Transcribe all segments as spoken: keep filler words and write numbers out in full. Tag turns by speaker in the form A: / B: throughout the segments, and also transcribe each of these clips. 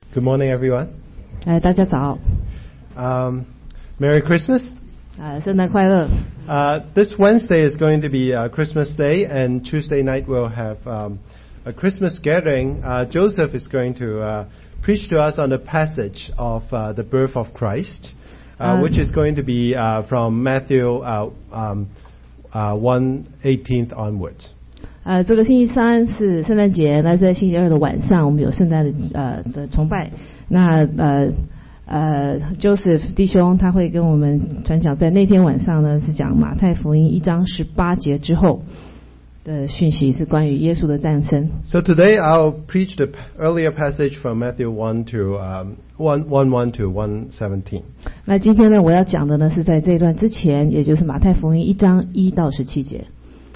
A: Good morning, everyone.
B: 哎，大家早。
A: Um, Merry Christmas.
B: 啊，圣诞快乐。
A: Uh, this Wednesday is going to be uh, Christmas Day, and Tuesday night we'll have um, a Christmas gathering. Uh, Joseph is going to uh, preach to us on the passage of uh, the birth of Christ, uh,
B: Um,
A: which is going to be uh, from Matthew uh, um, uh, one eighteen onwards.
B: 呃，这个星期三是圣诞节，那在星期二的晚上，我们有圣诞的呃的崇拜。那呃呃，Joseph 弟兄他会跟我们传讲，在那天晚上呢是讲马太福音一章十八节之后的讯息，是关于耶稣的诞生。
A: So today I'll preach the p- earlier passage from Matthew one to um, one one one to one seventeen.
B: 那今天呢，我要讲的呢是在这一段之前，也就是马太福音一章一到十七节。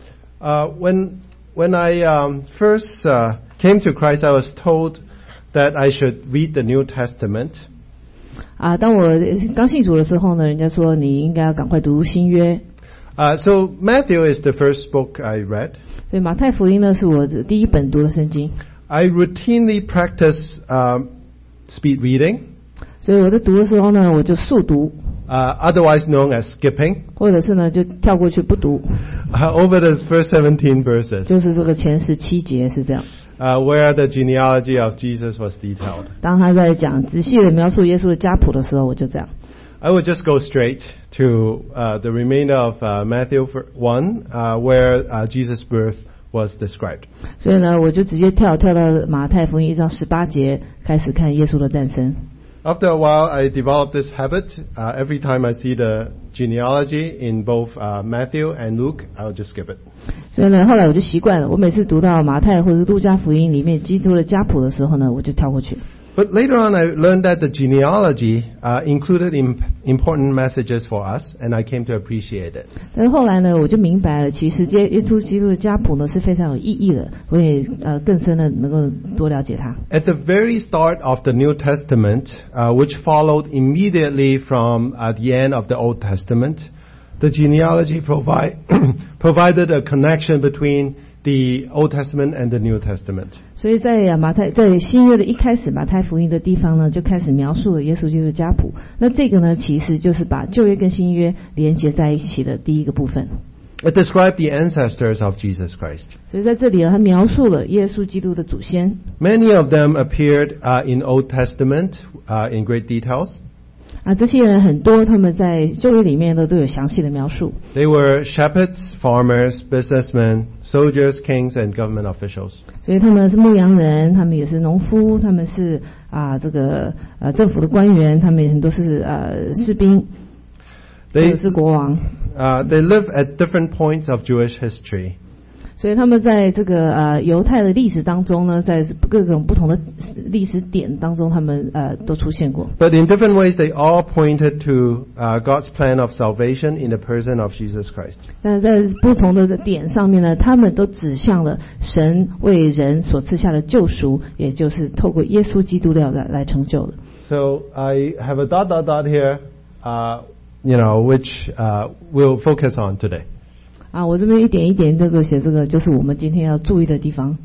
A: Uh, when when I um, first uh, came to Christ, I was told that I should read the New Testament.
B: 啊，当我刚信主的时候呢，人家说你应该要赶快读新约。
A: Uh, so Matthew is the first book I read.
B: 所以马太福音呢是我的第一本读的圣经。
A: I routinely practice um, speed reading,
B: 所以我在读的时候呢，我就速读，
A: uh, otherwise known as skipping,
B: 或者是呢就跳过去不读，
A: uh, over the first seventeen verses,
B: 就是这个前十七节是这样。
A: uh, where the genealogy of Jesus was detailed.
B: 当他在讲仔细的描述耶稣的家谱的时候，我就这样。
A: I would just go straight to uh, the remainder of uh, Matthew one, uh, where uh, Jesus' birth was described.
B: 所以呢，我就直接跳跳到马太福音一章十八节，开始看耶稣的诞生。
A: After a while, I developed this habit. Uh, every time I see the genealogy in both uh, Matthew and Luke, I'll just skip it.
B: 所以呢，后来我就习惯了，我每次读到马太或者是路加福音里面基督的家谱的时候呢，我就跳过去。
A: But later on, I learned that the genealogy uh, included imp- important messages for us, and I came to appreciate it.
B: 但是后来呢，我就明白了，其实耶耶稣基督的家谱呢是非常有意义的，我也呃更深的能够多了解它。
A: At the very start of the New Testament, uh, which followed immediately from uh, the end of the Old Testament, the genealogy provi- provided a connection between the Old Testament and the New Testament.
B: 所以在啊马太在新约的一开始，马太福音的地方呢，就开始描述了耶稣基督的家谱。那这个呢，其实就是把旧约跟新约连接在一起的第一个部分。
A: It described the ancestors of Jesus Christ.
B: 所以在这里呢，他描述了耶稣基督的祖先。
A: Many of them appeared uh, in Old Testament uh, in great details.
B: 啊，这些人很多，他们在旧约里面呢都有详细的描述。
A: They were shepherds, farmers, businessmen, soldiers, kings, and government officials.
B: 所以他们是牧羊人，他们也是农夫，他们是啊这个呃政府的官员，他们也很多是呃士兵，或
A: They
B: 者是国王。
A: uh, they live at different points of Jewish history.
B: 所以他们在这个呃犹太的历史当中呢，在各种不同的历史点当中，他们呃都出现过。
A: But in different ways, they all pointed to uh, God's plan of salvation in the person of Jesus Christ.
B: 但是在不同的点上面呢，他们都指向了神为人所赐下的救赎，也就是透过耶稣基督来来成就的。
A: So I have a dot dot dot here, uh, you know, which uh, we'll focus on today.
B: 啊，我这边一点一点这个写这个，就是我们今天要注意的地方。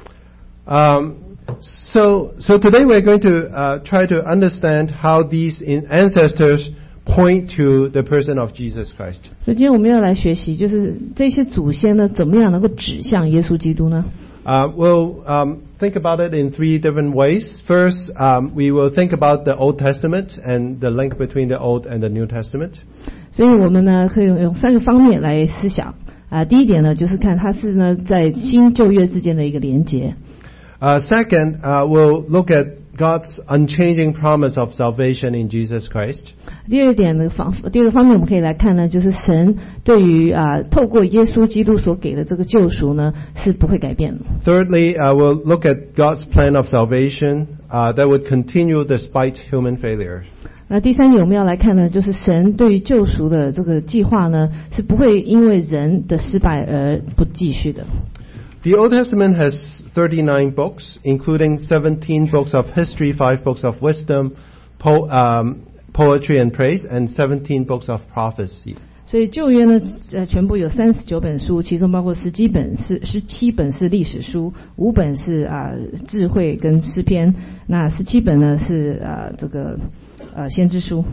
A: Um, so, so today we're going to uh, try to understand how these in ancestors point to the person of Jesus Christ.
B: 所以今天我们要来学习，就是这些祖先呢，怎么样能够指向耶稣基督呢？
A: Uh, we'll um, think about it in three different ways. First, um, we will think about the Old Testament and the link between the Old and the New Testament.
B: 所以我们呢，可以用用三个方面来思想。啊，第一点呢，就是看它是呢在新旧约之间的一个连结。
A: Uh, second, uh, we'll look at God's unchanging promise of salvation in Jesus Christ.
B: 第二点的方，第二个方面我们可以来看呢，就是神对于啊透过耶稣基督所给的这个救赎呢是不会改变的。
A: Thirdly, uh, we'll look at God's plan of salvation uh, that would continue despite human failures.
B: 那第三点我们要来看呢，就是神对于救赎的这个计划呢是不会因为人的失败而不继续的。
A: The Old Testament has thirty-nine books, including seventeen books of history, five books of wisdom, po- um, poetry and praise, and seventeen books of prophecy.
B: 所以旧约呢，呃，全部有三十九本书，其中包括十几本是十七本是历史书，五本是啊、呃、智慧跟诗篇，那十七本呢是啊、呃、这个呃先知书。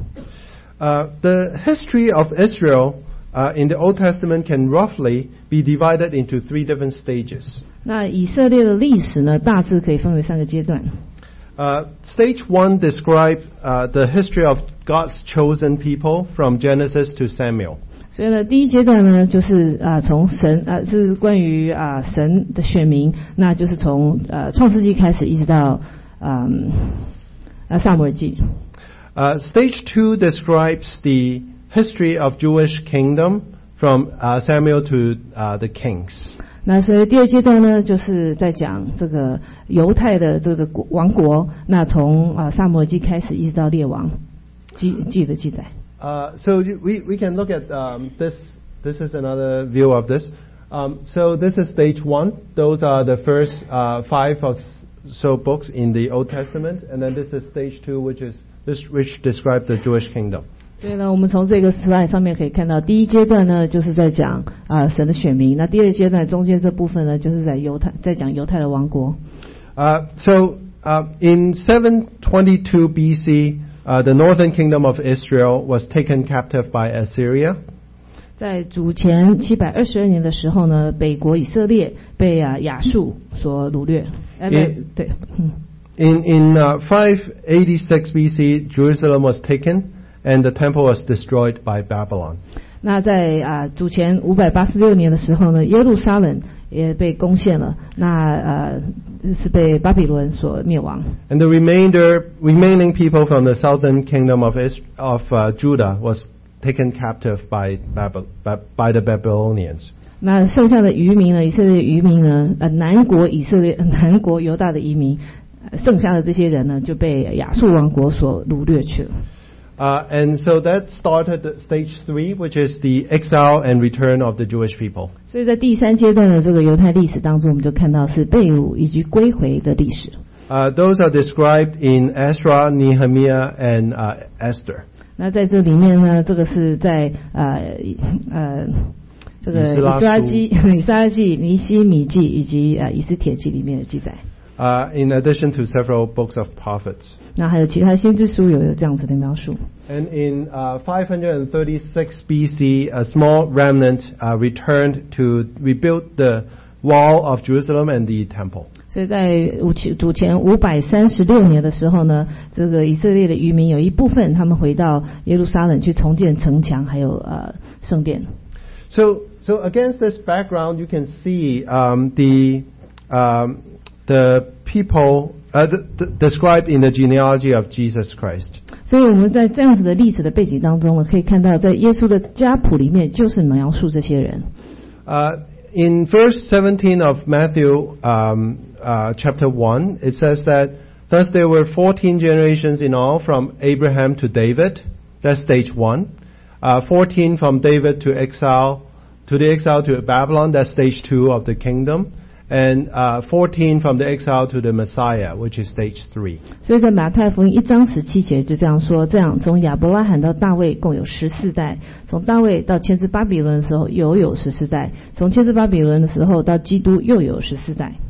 A: Uh, the history of Israel uh, in the Old Testament can roughly be divided into three different stages.
B: 那以色列的历史呢，大致可以分为三个阶段。
A: Uh, stage one describes uh, the history of God's chosen people from Genesis to Samuel.
B: 所以呢，第一阶段呢，就是啊、呃，从神啊、呃，是关于啊、呃、神的选民，那就是从呃创世纪开始，一直到嗯呃撒母耳记。
A: Uh, stage two describes the history of Jewish kingdom from uh, Samuel to uh, the kings.
B: 那所以第二阶段呢，就是在讲这个犹太的这个王国，那从啊撒母耳记开始，一直到列王记记的记载。
A: Uh, so we we can look at um, this. This is another view of this. Um, so this is stage one. Those are the first uh, five or so books in the Old Testament, and then this is stage two, which is this which describes the Jewish kingdom.
B: 所以呢，我们从这个 slide 上面可以看到，第一阶段呢就是在讲啊、呃、神的选民，那第二阶段中间这部分呢就是在犹太在讲犹太的王国。
A: Uh, so uh, in seven twenty-two B C. Uh, the northern kingdom of Israel was taken captive by Assyria.
B: 在主前七百二十二年的时候呢，北国以色列被啊亚述所掳掠。呃，对，嗯。
A: In in uh, five eighty-six B C, Jerusalem was taken, and the temple was destroyed by Babylon.
B: 那在啊主前五百八十六年的时候呢，耶路撒冷也被攻陷了，那呃是被巴比伦所灭亡。
A: And the remainder, remaining people from the southern kingdom of Is, of uh, Judah was taken captive by Babel, by the Babylonians.
B: 那剩下的渔民呢，以色列渔民呢，呃南国以色列、南国犹大的移民，剩下的这些人呢就被亚述王国所掳掠去了。
A: Uh, and so that started stage three, which is the exile and return of the Jewish people.
B: 所以在第三阶段的这个犹太历史当中，我们就看到是被掳以及归回的历史。
A: Uh, those are described in Ezra, Nehemiah, and uh, Esther.
B: 那在这里面呢，这个是在呃呃这个以斯拉记、以斯拉记、尼希米记以及呃以斯帖记里面的记载。
A: Uh, in addition to several books of prophets.
B: 那还有其他先知书有有这样子的描述。
A: And in uh, five thirty-six B C, a small remnant uh, returned to rebuild the wall of Jerusalem and the temple.
B: 所以在五主前五百三十六年的时候呢，这个以色列的渔民有一部分他们回到耶路撒冷去重建城墙，还有呃圣殿。
A: So, so against this background, you can see um, the um, the people uh, the, the, described in the genealogy of Jesus Christ.
B: 所以我们在这样子的历史的背景当中呢，可以看到在耶稣的家谱里面就是描述这些人。
A: Uh, in verse seventeen of Matthew um, uh, chapter one, it says that thus there were fourteen generations in all from Abraham to David. That's stage one. Uh, fourteen from David to exile to the exile to Babylon. That's stage two of the kingdom. And uh, fourteen from the exile to the Messiah, which is stage three.
B: 所以在马太福音一章十七节就这样说：这样从亚伯拉罕到大卫共有十四代，从大卫到迁至巴比伦的时候又有十四代，从迁至巴比伦的时候到基督又有十四代。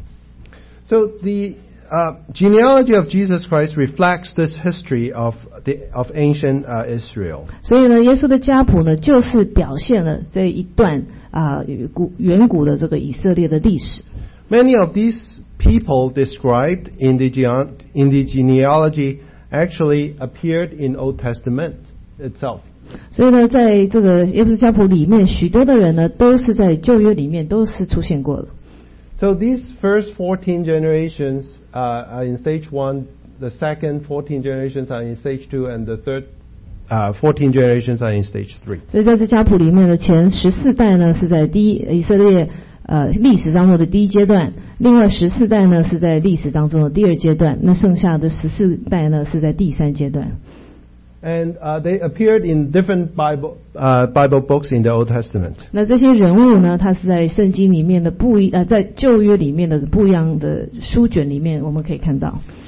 A: So the uh, genealogy of Jesus Christ reflects this history of the of ancient uh, Israel.
B: 所以呢，耶稣的家谱呢，就是表现了这一段啊古远古的这个以色列的历史。
A: Many of these people described in the, gene- in the genealogy actually appeared in Old Testament itself.
B: 所以呢，在这个耶稣家谱里面，许多的人呢，都是在旧约里面都是出现过的。
A: So these first fourteen generations uh, are in stage one, the second fourteen generations are in stage two, and the third uh, fourteen generations are in stage three.
B: 所以在这家谱里面的前十四代呢，是在第一以色列呃历史当中的第一阶段，另外十四代呢是在历史当中的第二阶段，那剩下的十四代呢是在第三阶段。
A: And uh, they appeared in different Bible uh, Bible books in the Old Testament.
B: 那这些人物呢，他是在圣经里面的不一呃，在旧约里面的不一样的书卷里面，我们可以看到。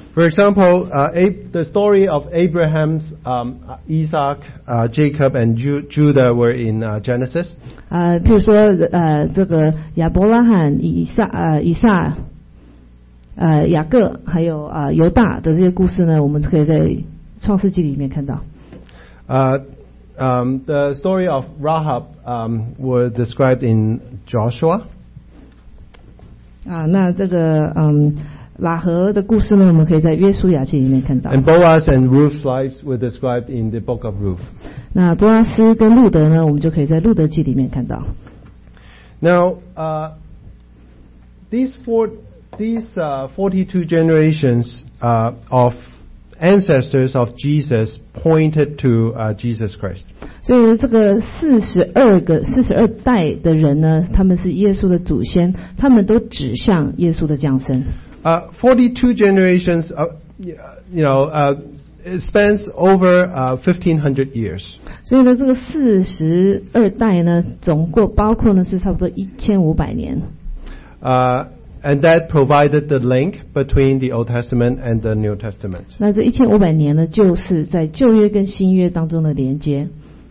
A: For example, uh, Ab- the story of Abraham's, um, Isaac, uh, Jacob, and Ju- Judah were in uh, Genesis.
B: 啊、譬如说呃这个亚伯拉罕、以撒呃以撒、呃雅各还有啊、呃、犹大的这些故事呢，我们可以在创世纪里面看到。
A: Uh, um, the story of Rahab um, were described in Joshua.
B: 啊，那这个嗯喇合的故事呢，我们可以在约书亚记里面看到。
A: And Boaz and Ruth's lives were described in the book of Ruth.
B: 那波阿斯跟路德呢，我们就可以在路德记里面看到。
A: Now, uh, these four, these uh, forty-two generations uh, of ancestors of Jesus pointed to uh, Jesus Christ.
B: 所以这个四十二个、四十二代的人呢，他们是耶稣的祖先，他们都指向耶稣的降生。
A: Uh, forty-two generations, uh, you know, uh, it spans over uh, fifteen hundred years.
B: 所以呢，这个四十二代呢，总共包括呢是差不多一千五百年。
A: Uh, and that provided the link between the Old Testament and the New Testament.
B: 那这一千五百年呢，就是在旧约跟新约当中的连接。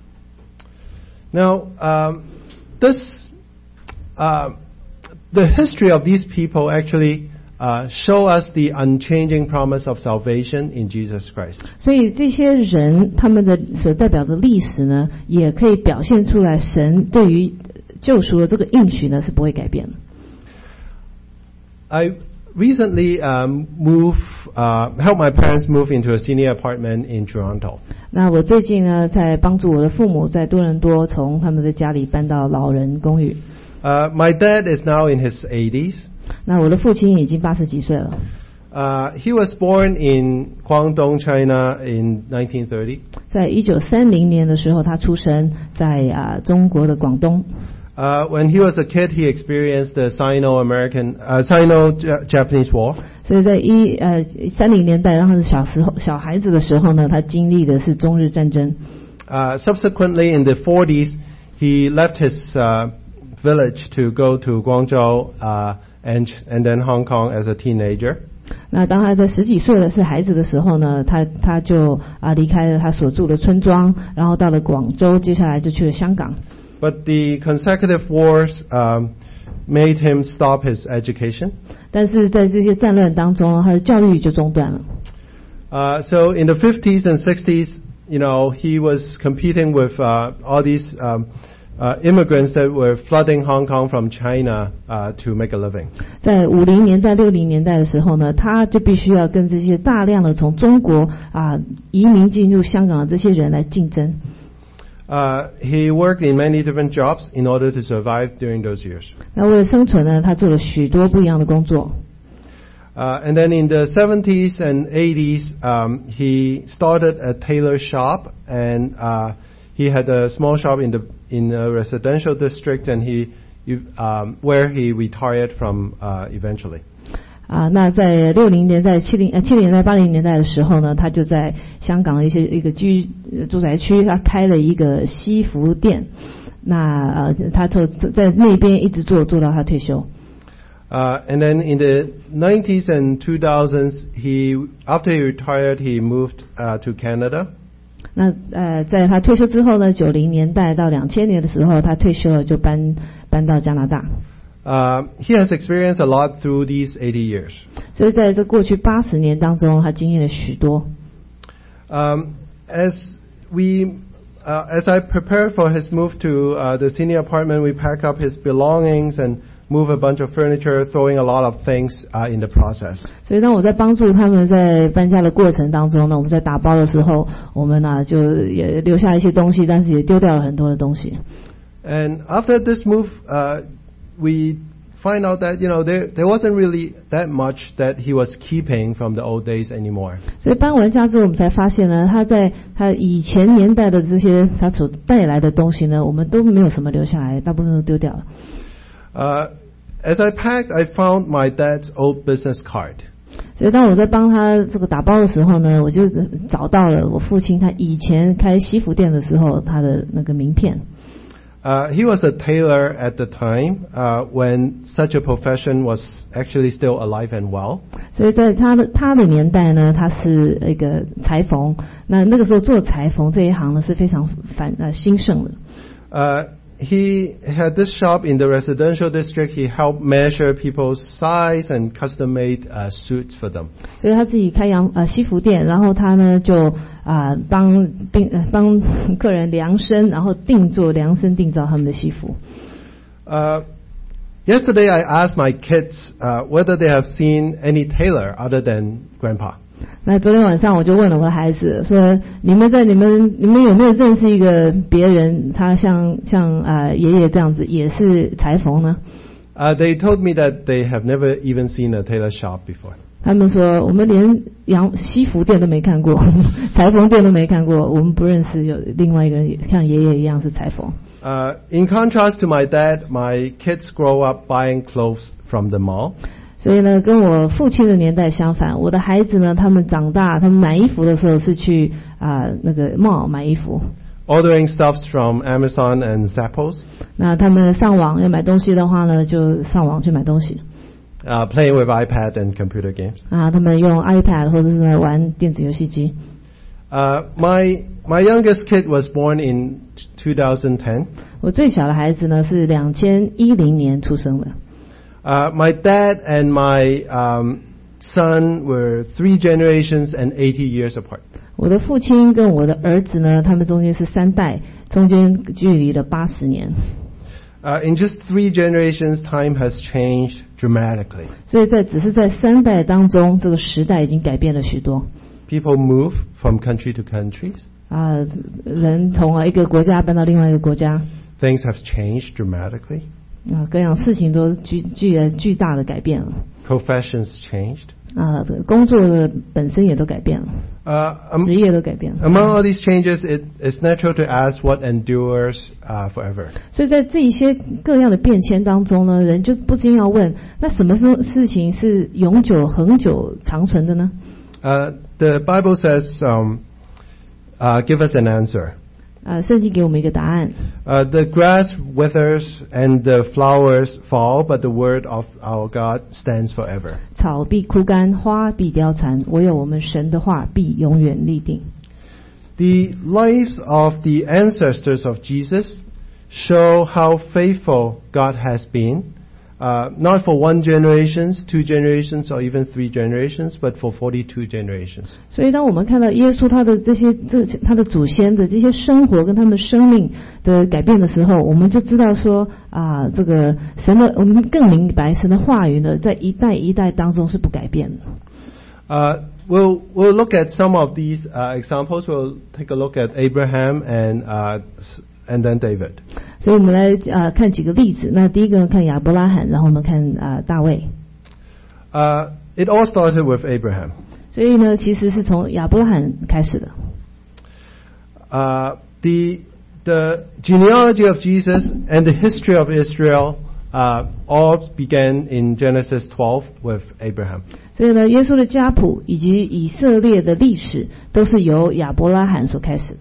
A: Now, um, this, uh, the history of these people actually uh, show us the unchanging promise of salvation in Jesus Christ.
B: 所以这些人他们的所代表的历史呢，也可以表现出来，神对于救赎的这个应许呢是不会改变的。
A: I recently um, moved, uh, helped my parents move into a senior apartment in Toronto.
B: 那我最近呢，在帮助我的父母在多伦多从他们的家里搬到老人公寓。
A: Uh, my dad is now in his eighties.
B: 那我的父亲已经八十几岁了。
A: Uh, he was born in Guangdong, China in nineteen thirty.
B: 在一九三零年的时候，他出生在啊中国的广东。
A: Uh, when he was a kid, he experienced the Sino-American, uh, Sino-Japanese War.
B: 所以在一呃三零年代，当他是小时候小孩子的时候呢，他经历的是中日战争。
A: Uh, subsequently, in the forties, he left his uh, village to go to Guangzhou uh, and and then Hong Kong as a teenager.
B: 那当他在十几岁的是孩子的时候呢，他他就啊离开了他所住的村庄，然后到了广州，接下来就去了香港。
A: But the consecutive wars um, made him stop his education.
B: 但是在这些战乱当中，他的教育就中断了。
A: Uh, so in the fifties and sixties, you know, he was competing with uh, all these um, uh, immigrants that were flooding Hong Kong from China uh, to make a living.
B: 在五零年代、六零年代的时候呢，他就必须要跟这些大量的从中国啊移民进入香港的这些人来竞争。
A: Uh, he worked in many different jobs in order to survive during those years.
B: 那为了生存呢，他做了许多不一样的工作。
A: Uh, and then in the seventies and eighties, um, he started a tailor shop, and uh, he had a small shop in the in a residential district, and he, you, um, where he retired from uh, eventually.
B: 啊，那在六零年代、七零呃七零年代、八零年代的时候呢，他就在香港的一些一个居住宅区，他开了一个西服店。那呃，他从在那边一直做做到他退休。
A: Uh, and then in the nineties and two thousands, he after he retired, he moved uh, to Canada.
B: 那呃，在他退休之后呢，九零年代到两千年的时候，他退休了，就搬搬到加拿大。
A: Uh, he has experienced a lot through these eighty years.
B: 所以在这过去八十年当中，他经历了许多。
A: Um, as we, uh, as I prepared for his move to uh, the senior apartment, we packed up his belongings and moved a bunch of furniture, throwing a lot of things uh, in the process.
B: 所以当我在帮助他们在搬家的过程当中呢，我们在打包的时候，我们呢、啊、就也留下一些东西，但是也丢掉了很多的东西。
A: And after this move, uh, we find out that, you know, there, there wasn't really that much that he was keeping from the old days anymore.
B: 所以搬完家之后，我们才发现呢，他在他以前年代的这些他所带来的东西呢，我们都没有什么留下来，大部分都丢掉了。
A: Uh, as I packed, I found my dad's old business card.
B: 所以当我在帮他这个打包的时候呢，我就找到了我父亲他以前开西服店的时候他的那个名片。
A: Uh, he was a tailor at the time uh, when such a profession was actually still alive and well.
B: 所以在他的他的年代呢，他是一个裁缝。那那个时候做裁缝这一行呢是非常繁呃兴盛的。
A: Uh, he had this shop in the residential district. He helped measure people's size and custom-made uh, suits for them.
B: 所以他自己开洋呃西服店，然后他呢就啊帮并呃帮客人量身，然后定做量身定造他们的西服。
A: Uh, yesterday I asked my kids uh, whether they have seen any tailor other than Grandpa.
B: 那昨天晚上我就问了我的孩子说，你们在你们你们有没有认识一个别人，他像像呃爷爷这样子也是裁缝呢？
A: Uh, they told me that they have never even seen a tailor shop before.
B: 他们说我们连洋西服店都没看过，裁缝店都没看过，我们不认识有另外一个人也像爷爷一样是裁缝。
A: Uh, in contrast to my dad, my kids grow up buying clothes from the mall.
B: 所以呢，跟我父亲的年代相反，我的孩子呢，他们长大，他们买衣服的时候是去啊、呃、那个 mall 买衣服。
A: Ordering stuffs from Amazon and Zappos.
B: 那他们上网要买东西的话呢，就上网去买东西。
A: Uh, playing with iPad and computer games.
B: 啊，他们用 iPad 或者是玩电子游戏机。
A: Uh, my my youngest kid was born in twenty ten.
B: 我最小的孩子呢是两千一零年出生的。
A: Uh, my dad and my um, son were three generations and eighty years apart.
B: 我的父亲跟我的儿子呢，他们中间是三代，中间距离了八十年。
A: Uh, in just three generations, time has changed dramatically.
B: 所以在只是在三代当中，这个时代已经改变了许多。
A: People move from country to countries.
B: 啊，人从一个国家搬到另外一个国家。
A: Things have changed dramatically.
B: 啊，各样事情都巨巨巨大的改变了。
A: Professions changed.
B: 啊，工作的本身也都改变了。
A: Uh, um,
B: 职业都改变了。
A: Among all these changes, it is natural to ask what endures uh, forever.
B: 所以在这一些各样的变迁当中呢，人就不禁要问：那什么事事情是永久、恒久、长存的呢？
A: Uh, the Bible says, um, uh, give us an answer.
B: 啊，圣经给我们一个答案。
A: Uh, the grass withers and the flowers fall, but the word of our God stands forever.
B: 草必枯干，花必凋残，唯有我们神的话必永远立定。
A: The lives of the ancestors of Jesus show how faithful God has been, uh, not for one generation, two generations, or even three generations, but for forty-two generations.
B: 所以当我们看到耶稣他的这些这他的祖先的这些生活跟他们生命的改变的时候，我们就知道说啊，这个神的我们更明白神的话语呢，在一代一代当中是不改变的。
A: Uh, we'll we'll look at some of these uh, examples. We'll take a look at Abraham and uh, and then David.
B: 所以我们来啊看几个例子。那第一个呢，看亚伯拉罕，然后我们看啊大卫。
A: Uh, it all started with Abraham.
B: 所以呢，其实是从亚伯拉罕开始的。
A: Uh, the the genealogy of Jesus and the history of Israel uh, all began in Genesis twelve with Abraham.
B: 所以呢，耶稣的家谱以及以色列的历史都是由亚伯拉罕所开始。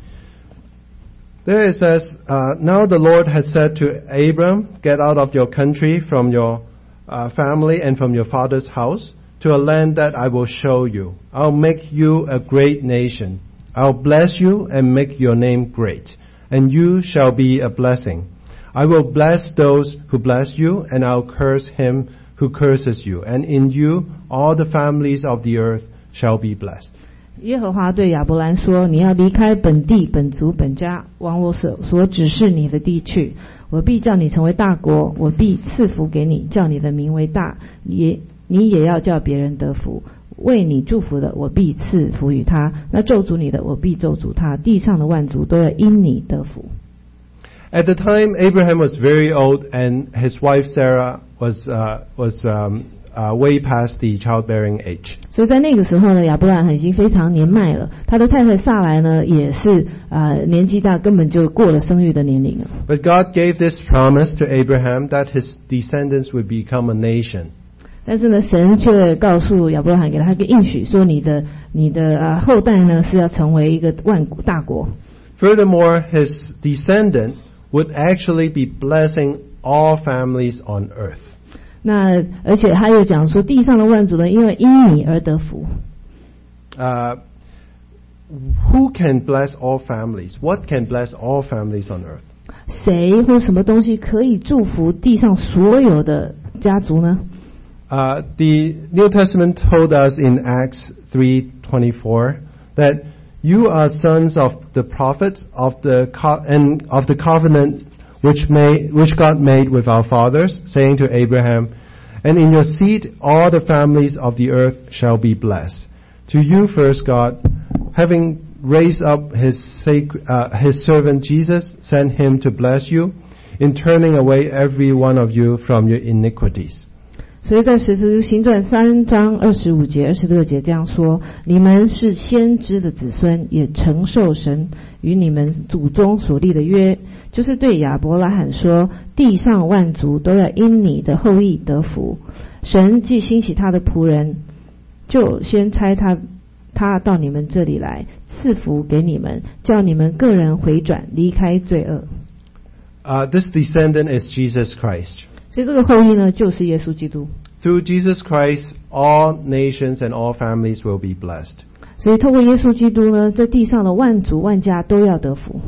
A: There it says, uh, now the Lord has said to Abram, get out of your country, from your uh, family, and from your father's house, to a land that I will show you. I'll make you a great nation. I'll bless you and make your name great, and you shall be a blessing. I will bless those who bless you, and I'll curse him who curses you, and in you all the families of the earth shall be blessed.
B: 耶和华对亚伯兰说：“你要离开本地、本族、本家，往我所所指示你的地去。我必叫你成为大国，我必赐福给你，叫你的名为大。也你也要叫别人得福。为你祝福的，我必赐福于他；那咒诅你的，我必咒诅他。地上的万族都要因你得福。”
A: At the time, Abraham was very old, and his wife Sarah was uh, was um, uh, way past the childbearing age.
B: 所以在那个时候呢，亚伯拉罕已经非常年迈了，他的太太撒来呢也是呃年纪大，根本就过了生育的年龄了。
A: But God gave this promise to Abraham that his descendants would become a nation.
B: 但是呢，神却告诉亚伯拉罕，给他一个应许，说你的你的呃后代呢是要成为一个万国大国。
A: Furthermore, his descendant would actually be blessing all families on earth.
B: 那而且他又讲说，地上的万族呢，因为因你而得福。
A: Uh, who can bless all families? What can bless all families on earth?
B: 谁或什么东西可以祝福地上所有的家族呢？
A: Uh, the New Testament told us in Acts three twenty-four that you are sons of the prophets of the co- and of the covenant which made, which God made with our fathers, saying to Abraham, and in your seed all the families of the earth shall be blessed. To you first God, having raised up his sacred, uh, his servant Jesus, sent him to bless you, in turning away every one of you from your iniquities.
B: 所以在使徒行传三章二十五节、二十六节这样说：你们是先知的子孙，也承受神与你们祖宗所立的约，就是对亚伯拉罕说：地上万族都要因你的后裔得福。神既兴起他的仆人，就先差他他到你们这里来，赐福给你们，叫你们个人回转，离开罪恶。
A: Uh, this descendant is Jesus Christ.
B: 所以这个后裔呢，就是耶稣基督。
A: Through Jesus Christ, all nations and all families will be blessed.
B: 所以透过耶稣基督呢，在地上的万族万家都要得福。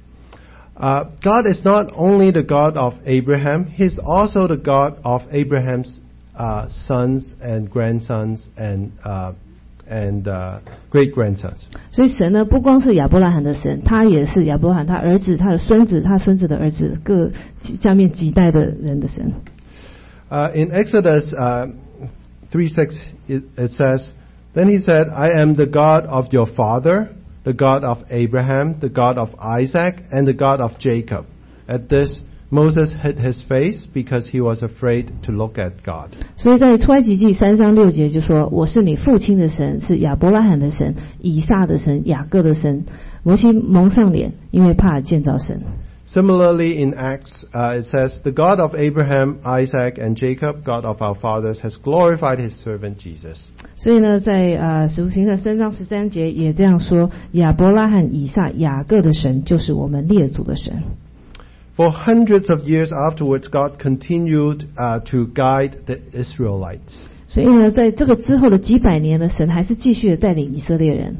A: Uh, God is not only the God of Abraham, He's also the God of Abraham's uh, sons and grandsons and uh, and uh, great grandsons.
B: 所以神呢，不光是亚伯拉罕的神，他也是亚伯拉罕他儿子、他的孙子、他孙子的儿子各下面几代的人的神。
A: Uh, in Exodus uh, three six, it, it says, "Then he said, I am the God of your father, the God of Abraham, the God of Isaac, and the God of Jacob." At this, Moses hid his face because he was afraid to look at God.
B: 所以在出埃及记三章六节就说：我是你父亲的神，是亚伯拉罕的神、以撒的神、雅各的神。摩西蒙上脸，因为怕见着神。
A: Similarly, in Acts, uh, it says, "The God of Abraham, Isaac, and Jacob, God of our fathers, has glorified his servant Jesus."
B: 所以呢，在呃使徒行传三章十三节也这样说：亚伯拉罕、以撒、雅各的神，就是我们列祖的神。
A: For hundreds of years afterwards, God continued uh, to guide the Israelites.
B: 所以呢，在这个之后的几百年呢，神还是继续的带领以色列人。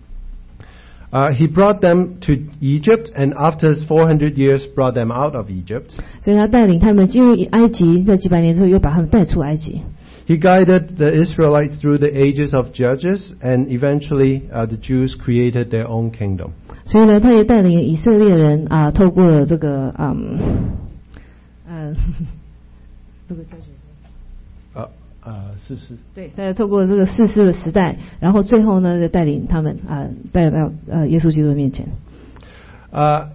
A: Uh, he brought them to Egypt, and after four hundred years, brought them out of Egypt.
B: 所以他带领他们进入埃及，在几百年之后又把他们带出埃及。
A: He guided the Israelites through the ages of judges, and eventually uh, the Jews created their own kingdom.
B: 所以呢，他也带领以色列人啊，透过了这个嗯呃这个叫什么？
A: 呃呃，是是。
B: 对，他透过这个世世的时代，然后最后呢，就带领他们啊，带到呃耶稣基督的面前。
A: Uh,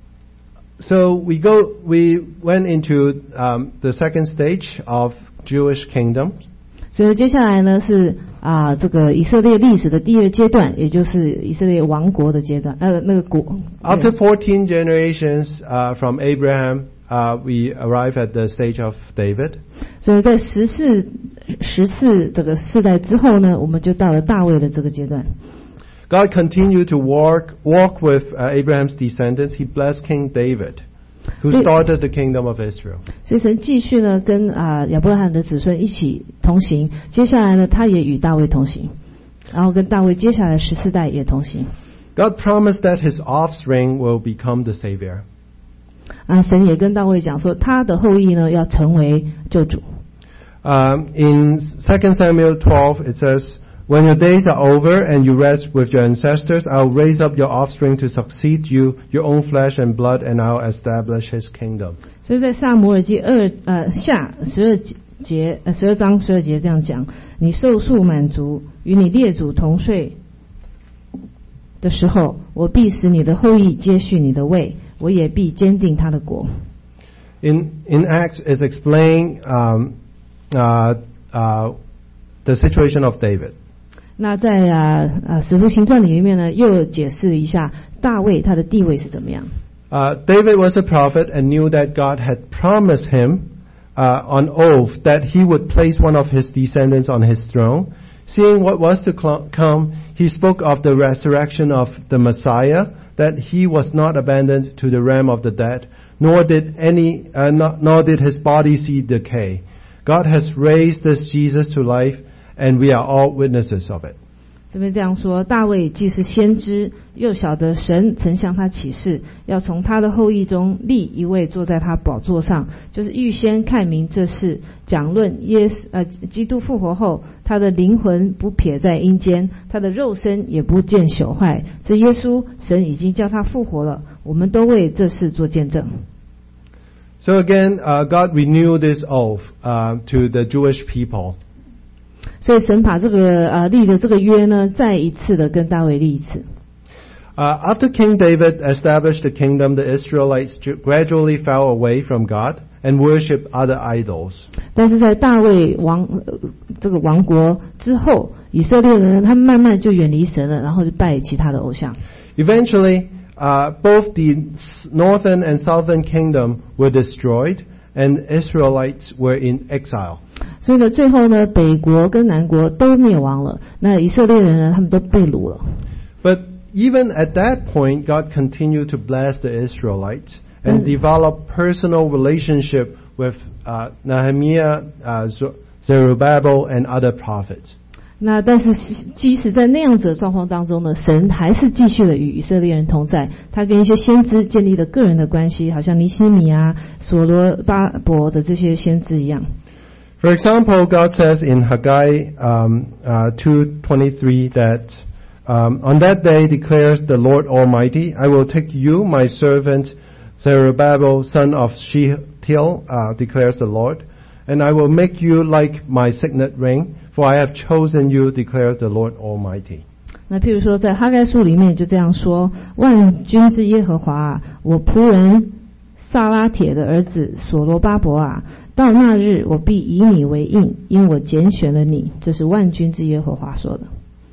A: so we go, we went into um, the second stage of Jewish kingdom.
B: 所以接下来呢是啊这个以色列历史的第二阶段，也就是以色列王国的阶段，呃那个国。
A: After fourteen generations uh, from Abraham, uh, we arrive at the stage of David.
B: 所以在十四十四这个世代之后呢，我们就到了大卫的这个阶段。
A: God continued to walk walk with uh, Abraham's descendants. He blessed King David, who started the kingdom of Israel.
B: 所以神继续呢跟啊亚伯拉罕的子孙一起同行，接下来呢他也与大卫同行，然后跟大卫接下来十四代也同行。
A: God promised that his offspring will become the Savior.
B: 啊，神也跟大卫讲说，他的后裔呢要成为救主。
A: Um, in Second Samuel twelve, it says, "When your days are over and you rest with your ancestors, I'll raise up your offspring to succeed you, your own flesh and blood, and I'll establish his kingdom."
B: 所以在撒母耳记二呃下十二节呃十二章十二节这样讲：你寿数满足，与你列祖同睡的时候，我必使你的后裔接续你的位，我也必坚定他的国。
A: In in Acts is explaining um, uh, uh, the situation of David.
B: 那在啊啊使徒行传里面呢，又解释一下大卫他的地位是怎么样。
A: Uh, David was a prophet and knew that God had promised him uh, on oath that he would place one of his descendants on his throne. Seeing what was to cl- come, he spoke of the resurrection of the Messiah, that he was not abandoned to the realm of the dead, nor did any, uh, not, nor did his body see decay. God has raised this Jesus to life, and we are all witnesses of it.
B: 这边这样说，大卫既是先知，又晓得神曾向他启示，要从他的后裔中立一位坐在他宝座上，就是预先看明这事，讲论耶稣呃基督复活后，他的灵魂不撇在阴间，他的肉身也不见朽坏。这耶稣，神已经叫他复活了，我们都为这事做见证。
A: So again, uh, God renewed this oath uh, to the Jewish people.
B: 所以神把这个呃立的这个约呢，再一次的跟大卫立一次。
A: Uh, after King David established the kingdom, the Israelites gradually fell away from God and worshipped other idols.
B: 但是在大卫王、呃、这个王国之后，以色列人他们慢慢就远离神了，然后就拜其他的偶像。
A: Eventually, uh, both the northern and southern kingdom were destroyed, and Israelites were in exile.
B: 所以呢，最后呢，北国跟南国都灭亡了。那以色列人呢，他们都被掳了。
A: But even at that point, God continued to bless the Israelites and develop personal relationship with uh, Nehemiah, uh, Zerubbabel, and other prophets.
B: 那但是即使在那样子的状况当中呢，神还是继续的与以色列人同在。他跟一些先知建立了个人的关系，好像尼希米啊、所罗巴伯的这些先知一样。
A: For example, God says in Haggai um, uh, two twenty-three that um, on that day declares the Lord Almighty, I will take you, my servant Zerubbabel, son of Shealtiel, uh, declares the Lord, and I will make you like my signet ring, for I have chosen you, declares the Lord Almighty.
B: 那譬如说，在哈该书里面就这样说：万军之耶和华啊，我仆人撒拉铁的儿子所罗巴伯啊，到那日我必以你为印，因我拣选了你。这是万军之耶和华说的。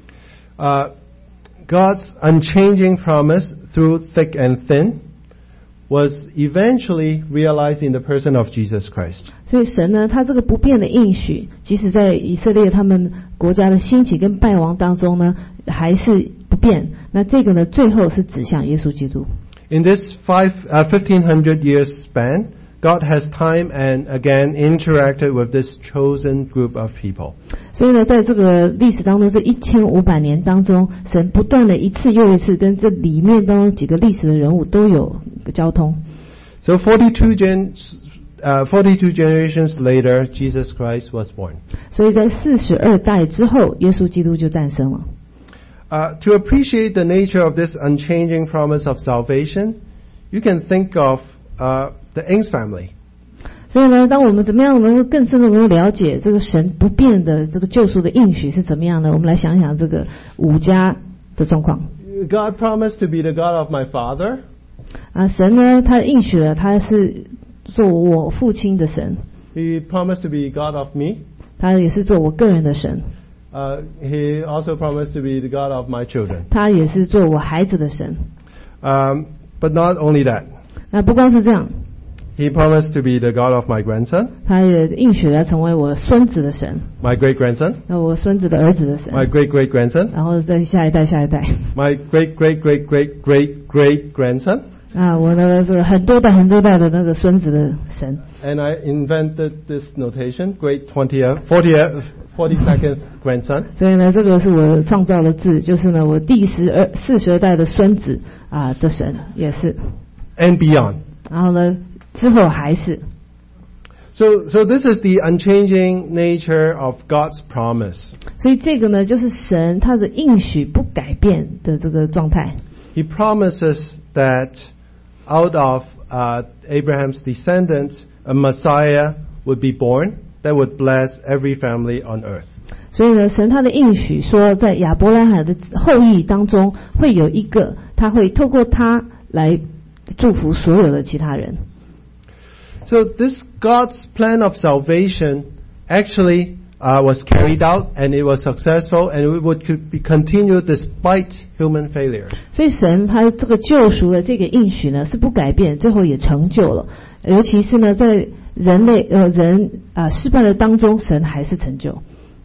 A: Uh, God's unchanging promise through thick and thin was eventually realized in the person of Jesus Christ.
B: 所以神呢，他这个不变的应许，即使在以色列他们国家的兴起跟败亡当中呢，还是不变。那这个呢，最后是指向耶稣基督。
A: In this five, uh, fifteen hundred years span, God has time and again interacted with this chosen group of people.
B: 所以呢，在这个历史当中，这一千五百年当中，神不断的一次又一次跟这里面当中几个历史的人物都有交通。
A: So forty-two gen, uh, forty-two generations later, Jesus Christ was born.
B: 所以在四十二代之后，耶稣基督就诞生了。
A: Uh, to appreciate the nature of this unchanging promise of salvation, you can think of uh, the Ings family.
B: 所以呢，当我们怎么样能够更深的能够了解这个神不变的这个救赎的应许是怎么样呢？我们来想想这个五家的状况。
A: God promised to be the God of my father.
B: 啊，神呢，他应许了，他是做我父亲的神。
A: He promised to be God of me.
B: 他也是做我个人的神。
A: Uh, he also promised to be the God of my children.
B: 他也是做我孩子的神。
A: Um, but not only that.
B: 那不光是这样。
A: He promised to be the God of my grandson.
B: 他也应许了成为我孙子的神。
A: My great grandson.
B: 那我孙子的儿子的神。
A: My great great grandson.
B: 然后再下一代下一代。
A: My great great great great great great grandson.
B: 啊，我的这个很多代很多代的那个孙子的神。
A: And I invented this notation, great twentieth, fortieth, forty-second grandson.
B: 所以呢，这个是我创造的字，就是呢，我第十二、四十二代的孙子啊的神也是。
A: And beyond.
B: 然后呢，之后还是。
A: So, so this is the unchanging nature of God's promise.
B: 所以这个呢，就是神他的应许不改变的这个状态。
A: He promises that out of uh, Abraham's descendants, a Messiah would be born that would bless every family on earth.
B: 所以呢，神他的应许说，在亚伯拉罕的后裔当中会有一个，他会透过他来祝福所有的其他人。
A: So this God's plan of salvation actually uh, was carried out, and it was successful, and it would be continued despite human failure.
B: 所以神他这个救赎的这个应许呢是不改变，最后也成就了。尤其是呢，在人类呃人啊、呃、失败的当中，神还是成就。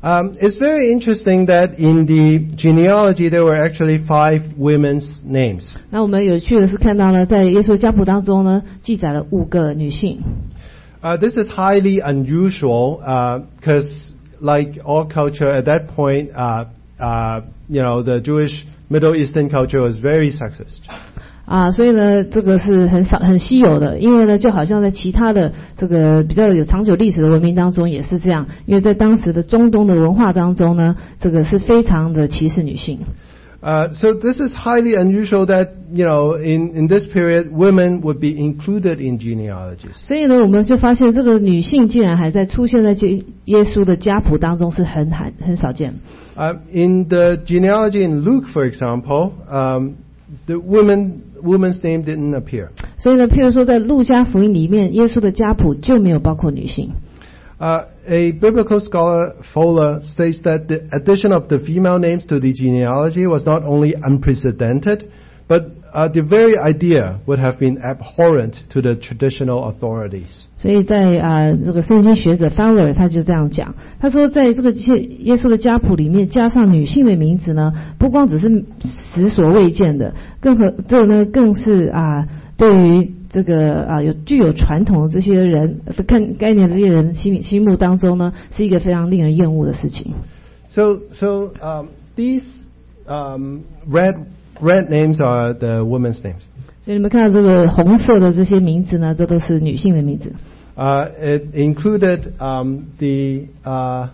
A: Um, it's very interesting that in the genealogy there were actually five women's names.
B: 那我们有趣的是看到呢，在耶稣家谱当中呢，记载了五个女性。
A: Uh, this is highly unusual because, uh, like all culture at that point, uh, uh, you know, the Jewish Middle Eastern culture was very sexist.
B: 啊，所以呢，这个是很少很稀有的，因为呢，就好像在其他的这个比较有长久历史的文明当中也是这样，因为在当时的中东的文化当中呢，这个是非常的歧视女性。
A: Uh, so this is highly unusual that, you know, in, in this period, women would be included in genealogies.
B: 所以呢，我们就发现这个女性竟然还在出现在耶稣的家谱当中，是很很很少见。
A: Uh, in the genealogy in Luke, for example, um, the women woman's name didn't appear.
B: 所以呢，譬如说在路加福音里面，耶稣的家谱就没有包括女性。
A: Uh, a biblical scholar, Fowler, states that the addition of the female names to the genealogy was not only unprecedented, but uh, the very idea would have been abhorrent to the traditional authorities.
B: 所以在啊、呃、这个圣经学者 Fowler 他就这样讲，他说在这个耶稣的家谱里面加上女性的名字呢，不光只是史所未见的，更和这呢更是啊、呃、对于这个啊、呃、有具有传统的这些人看概念的这些人心心目当中呢，是一个非常令人厌恶的事情。
A: So so um, these um, red red names are the women's names.
B: 所以你们看到这个红色的这些名字呢，这都是女性的名字。
A: Uh, it included um, the uh,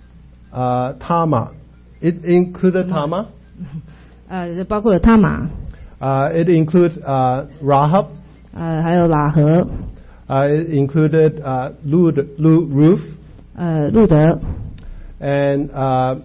A: uh, Tama. It included Tama.
B: 呃，包括了他玛。
A: Uh, it included uh, Rahab.
B: 呃，还有喇合。
A: Uh, it included uh, Lud, Lud, Ruth.
B: 呃，路德。
A: And uh,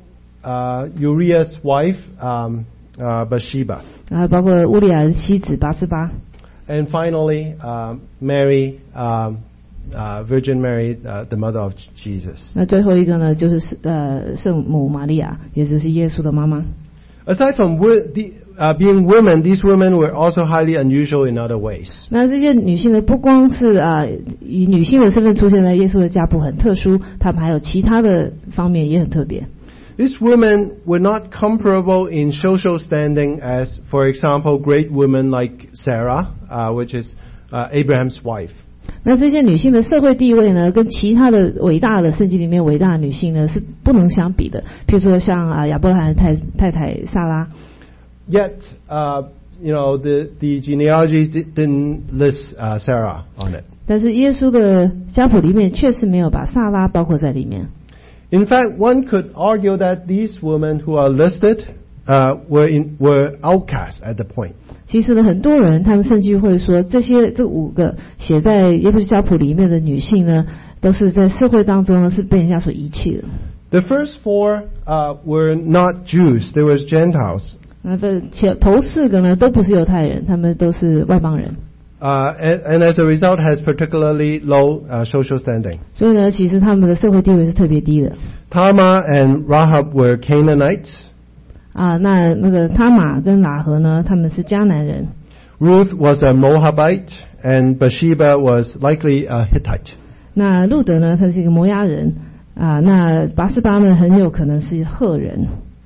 A: uh, Uriah's wife, um, uh, Bathsheba.
B: 然后包括乌利亚的妻子拔示巴。
A: And finally, uh, Mary, um, uh, Virgin Mary, uh, the mother of Jesus.
B: 那最后一个呢，就是呃圣母玛利亚，也就是耶稣的妈妈。
A: Aside from wo- the, uh, being women, these women were also highly unusual in other ways.
B: 那这些女性呢，不光是啊、呃、以女性的身份出现在耶稣的家谱很特殊，她们还有其他的方面也很特别。
A: These women were not comparable in social standing as, for example, great women like Sarah, uh, which is uh, Abraham's wife.
B: 那这些女性的社会地位呢，跟其他的伟大的圣经里面伟大的女性呢是不能相比的。譬如说像啊亚伯拉罕的太太太撒拉。
A: Yet, uh, you know, the the genealogy didn't list uh, Sarah on it.
B: 但是耶稣的家谱里面确实没有把撒拉包括在里面。
A: In fact, one could argue that these women who are listed uh, were in, were outcasts at the point.
B: 其实呢，很多人他们甚至会说，这些这五个写在耶稣家谱里面的女性呢，都是在社会当中呢是被人家所遗弃的。
A: The first four uh, were not Jews; they were Gentiles.
B: 那这前头四个呢，都不是犹太人，他们都是外邦人。
A: Uh, and, and as a result, has particularly low uh, social standing.
B: 所以呢，其实他们的社会地位是特别低的。
A: Tamar and Rahab were Canaanites.
B: 啊，那那个他玛跟喇合呢，他们是迦南人。
A: Ruth was a Moabite, and Bathsheba was likely a Hittite.
B: 那路德呢，他是一个摩押人啊，那拔示巴呢，很有可能是赫人。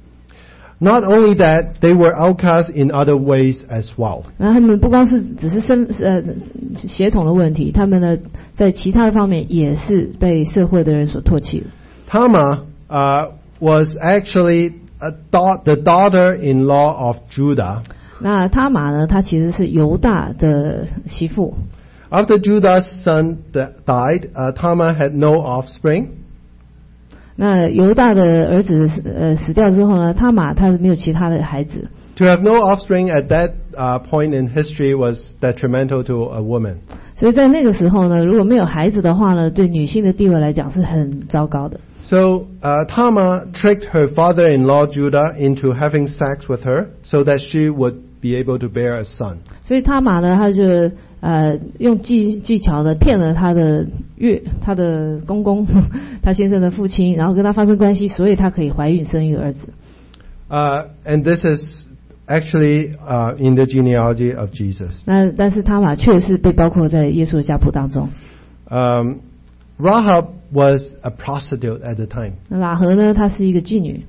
A: Not only that, they were outcasts in other ways as well.
B: 然后他们不光是只是身呃血统的问题，他们呢在其他的方面也是被社会的人所唾弃的。
A: Tamar uh, was actually a da- the daughter-in-law of Judah.
B: 那他玛呢，她其实是犹大的媳妇。
A: After Judah's son d- died, uh, Tamar had no offspring.
B: 那犹大的儿子呃死掉之后呢，他玛他没有其他的孩子。
A: To have no offspring at that uh, point in history was detrimental to a woman.
B: 所以在那个时候呢，如果没有孩子的话呢，对女性的地位来讲是很糟糕的。
A: So uh, Tamar tricked her father-in-law Judah into having sex with her so that she would be able to bear a son.
B: 所以他玛呢，他就呃用技技巧的骗了他的岳他的公公，他先生的父亲，然后跟他发生关系，所以他可以怀孕生一个儿子。
A: Uh, and this is actually uh, in the genealogy of Jesus.
B: 那但是他玛确实被包括在耶稣的家谱当中。
A: Um, Rahab was a prostitute at the time.
B: 那喇合呢，她是一个妓女。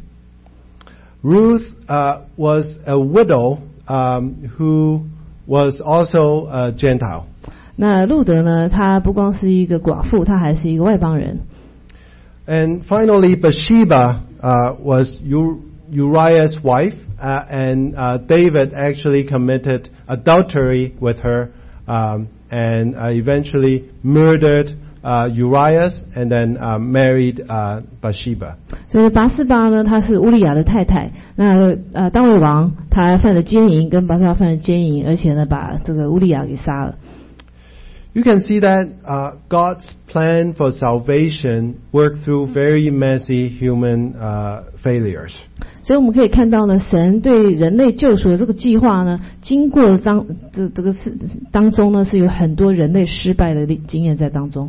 A: Ruth uh, was a widow um, who was also a Gentile.
B: 那路德呢，她不光是一个寡妇，她还是一个外邦人。
A: And finally, Bathsheba uh, was U- Uriah's wife, uh, and uh, David actually committed adultery with her, um, and uh, eventually murdered uh, Uriah, and then uh, married uh, Bathsheba.
B: 所以拔示巴呢，她是乌利亚的太太。那呃，大卫王他犯了奸淫，跟拔示巴犯了奸淫，而且呢，把这个乌利亚给杀了。
A: You can see that uh, God's plan for salvation worked through very messy human uh, failures.
B: 所以我们可以看到呢，神对人类救赎的这个计划呢，经过当这这个是当中呢，是有很多人类失败的经验在当中。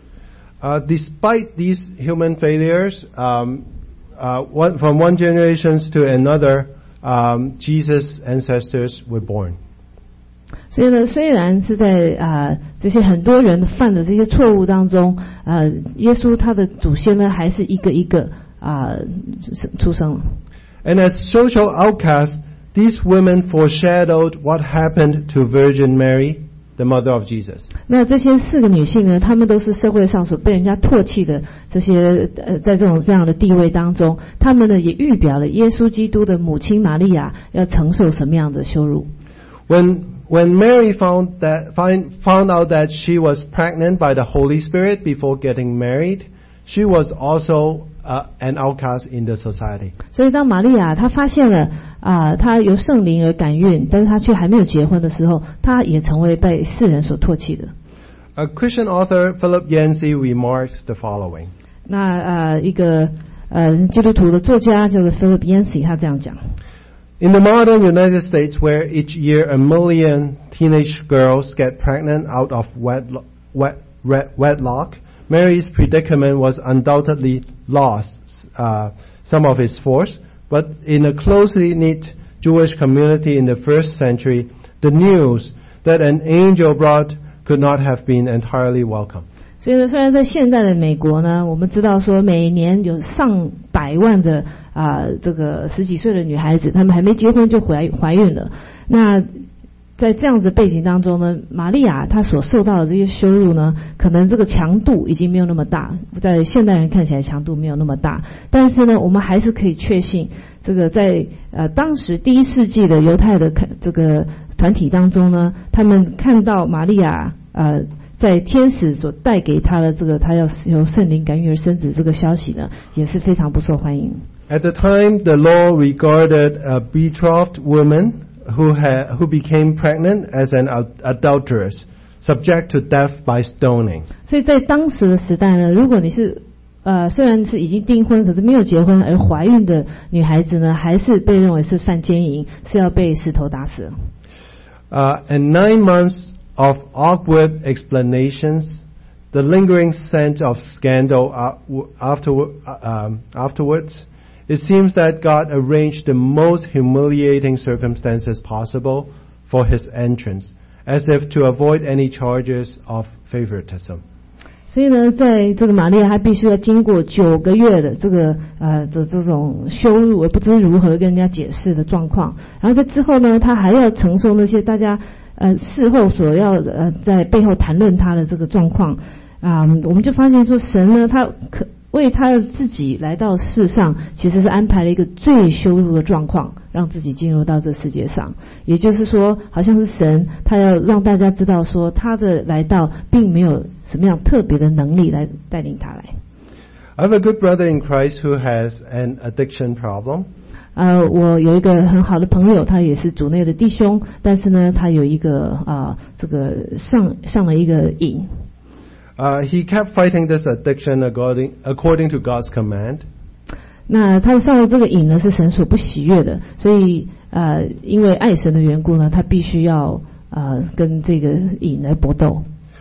A: Uh, despite these human failures, um, uh, one, from one generation to another, um, Jesus' ancestors were born.
B: 所以呢，虽然是在啊、呃、这些很多人犯的这些错误当中，呃，耶稣他的祖先呢，还是一个一个啊、呃、出生了。
A: And as social outcasts, these women foreshadowed what happened to Virgin Mary, the mother of Jesus.
B: 那这些四个女性呢，她们都是社会上所被人家唾弃的这些呃，在这种这样的地位当中，她们呢也预表了耶稣基督的母亲玛利亚要承受什么样的羞辱。
A: When when Mary found that find, found out that she was pregnant by the Holy Spirit before getting married, she was also uh, an outcast in the society.
B: 所以当玛利亚她发现了啊、呃，她由圣灵而感孕，但是她却还没有结婚的时候，她也成为被世人所唾弃的。
A: A Christian author Philip Yancey remarked the following.
B: 那呃，一个呃基督徒的作家叫做 Philip Yancey， 他这样讲。
A: In the modern United States, where each year a million teenage girls get pregnant out of wedlo- wed- wed- wedlock, Mary's predicament was undoubtedly lost uh, some of its force, but in a closely knit Jewish community in the first century, the news that an angel brought could not have been entirely welcome.
B: 所以呢，虽然在现在的美国呢，我们知道说每年有上百万的啊、呃、这个十几岁的女孩子，她们还没结婚就怀怀孕了。那在这样子的背景当中呢，玛利亚她所受到的这些羞辱呢，可能这个强度已经没有那么大，在现代人看起来强度没有那么大，但是呢，我们还是可以确信，这个在呃当时第一世纪的犹太的这个团体当中呢，他们看到玛利亚呃。在天使所带给他的这个他要由圣灵感孕而生子这个消息呢，也是非常不受欢迎。
A: At the time, the law regarded a betrothed woman who had who became pregnant as an adulteress, subject to death by stoning.
B: 所以在当时的时代呢，如果你是呃虽然是已经订婚，可是没有结婚而怀孕的女孩子呢，还是被认为是犯奸淫，是要被石头打死。
A: Uh, and nine months of awkward explanations, the lingering scent of scandal after, um, afterwards, it seems that God arranged the most humiliating circumstances possible for his entrance, as if to avoid any charges of favoritism.
B: 所以呢，在这个玛利亚，她必须要经过九个月的这个呃的这种羞辱，而不知如何跟人家解释的状况。然后在之后呢，她还要承受那些大家呃事后所要呃在背后谈论她的这个状况啊、嗯，我们就发现说，神呢，他可为他自己来到世上，其实是安排了一个最羞辱的状况，让自己进入到这世界上。也就是说，好像是神他要让大家知道说，他的来到并没有什么样特别的能力来带领他来。
A: I have a good brother in Christ who has an addiction problem.
B: 呃，我有一个很好的朋友，他也是主内的弟兄，但是呢，他有一个啊、呃，这个上上了一个瘾。
A: Uh, he kept fighting this addiction according according to God's command.
B: 那他上了这个瘾呢，是神所不喜悦的，所以呃，因为爱神的缘故呢，他必须要呃跟这个瘾来搏斗。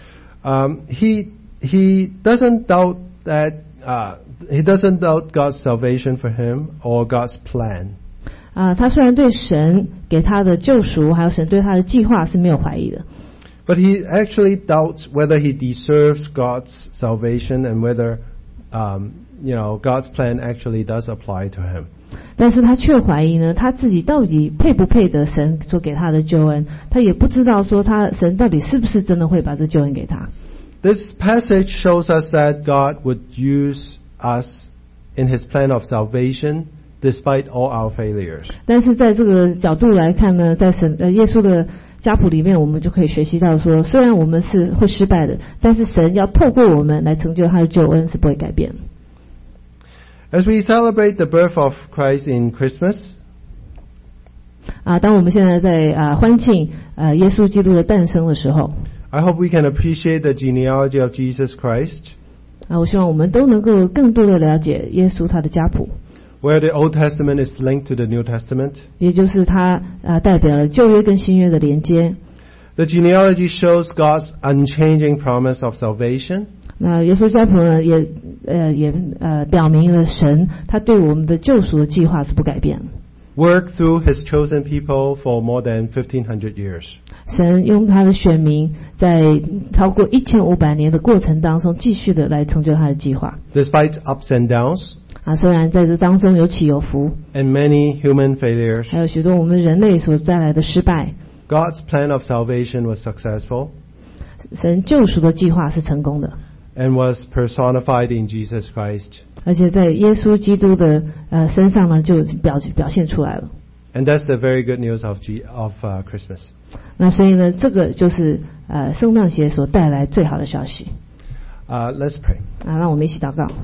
A: Um, he he doesn't doubt that uh, he doesn't doubt God's salvation for him or God's plan.
B: 啊、呃，他虽然对神给他的救赎，还有神对他的计划是没有怀疑的。
A: But he actually doubts whether he deserves God's salvation and whether um, you know, God's plan actually does apply to him.
B: 但是他却怀疑呢，他自己到底配不配得神所给他的救恩？他也不知道说他神到底是不是真的会把这救恩给他。
A: This passage shows us that God would use us in His plan of salvation despite all our failures.
B: 但是在这个角度来看呢，在神呃耶稣的家谱里面，我们就可以学习到说，虽然我们是会失败的，但是神要透过我们来成就他的救恩是不会改变。
A: As we celebrate the birth of Christ in Christmas,
B: 啊，当我们现在在啊欢庆呃耶稣基督的诞生的时候，
A: I hope we can appreciate the genealogy of Jesus Christ,
B: 啊，我希望我们都能够更多的了解耶稣他的家谱，
A: where the Old Testament is linked to the New Testament.
B: 也就是他啊代表了旧约跟新约的连接。
A: The genealogy shows God's unchanging promise of salvation.
B: 那耶稣家谱呢，也呃也呃表明了神他对我们的救赎的计划是不改变的。
A: Work through His chosen people for more than fifteen hundred years.
B: 神用他的选民在超过一千五百年的过程当中，继续的来成就他的计划。
A: Despite ups and downs,
B: 啊，虽然在这当中有起有伏，
A: and many human failures,
B: 还有许多我们人类所带来的失败，
A: God's plan of salvation was successful
B: 神救赎的计划是成功的，
A: and was personified in Jesus Christ.
B: 而且在耶稣基督的呃身上呢，就表表现出来了。
A: And that's the very good news of G, of uh, Christmas.
B: 那所以呢，这个就是呃圣诞节所带来最好的消息。
A: Uh, let's pray.
B: 啊，让我们一起祷告。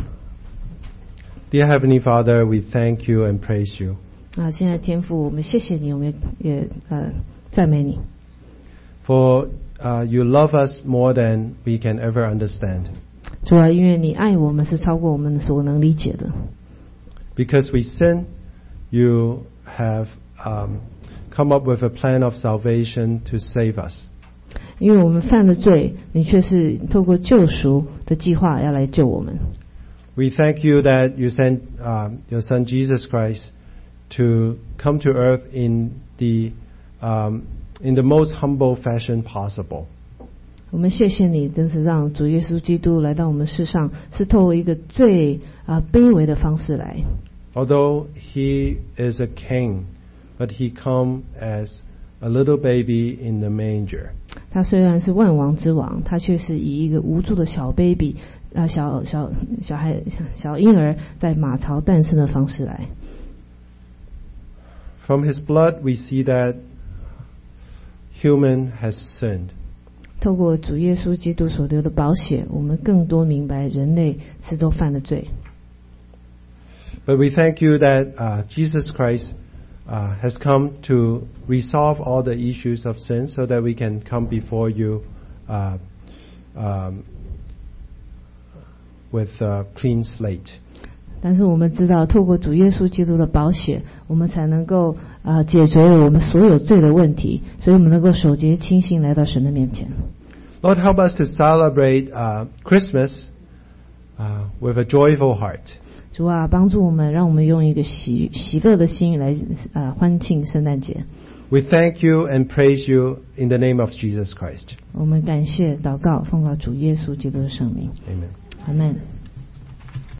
A: Dear Heavenly Father, we thank you and praise you
B: 啊，亲爱的天父，我们谢谢你，我们也也呃赞美你。
A: for uh, you love us more than we can ever understand.
B: 主啊，因为你爱我们是超过我们所能理解的。
A: Because we sin, you have um, come up with a plan of salvation to save us.
B: 因为我们犯了罪，你却是透过救赎的计划要来救我们。
A: We thank you that you sent um, your Son Jesus Christ to come to earth in the um, in the most humble fashion possible.
B: 我们谢谢你，真是让主耶稣基督来到我们世上，是透过一个最啊、卑微的方式来。
A: Although he is a king, but he come as a little baby in the manger.
B: 他虽然是万王之王，他却是以一个无助的小 baby 啊、小小小孩小小婴儿在马槽诞生的方式来。
A: From his blood, we see that human has sinned.
B: 透过主耶稣基督所流的宝血，我们更多明白人类是都犯了罪。
A: But we thank you that uh, Jesus Christ uh, has come to resolve all the issues of sin so that we can come before you uh, um, with a clean slate.
B: 但是我们知道，透过主耶稣基督的宝血，我们才能够啊、呃、解决我们所有罪的问题，所以我们能够守节清心来到神的面前。
A: Lord, help us to celebrate uh, Christmas uh, with a joyful heart.
B: 主啊，帮助我们，让我们用一个喜喜乐的心来啊、呃、欢庆圣诞节。
A: We thank you and praise you in the name of Jesus Christ.
B: 我们感谢祷告，奉告主耶稣基督的圣名。
A: Amen.
B: 阿们。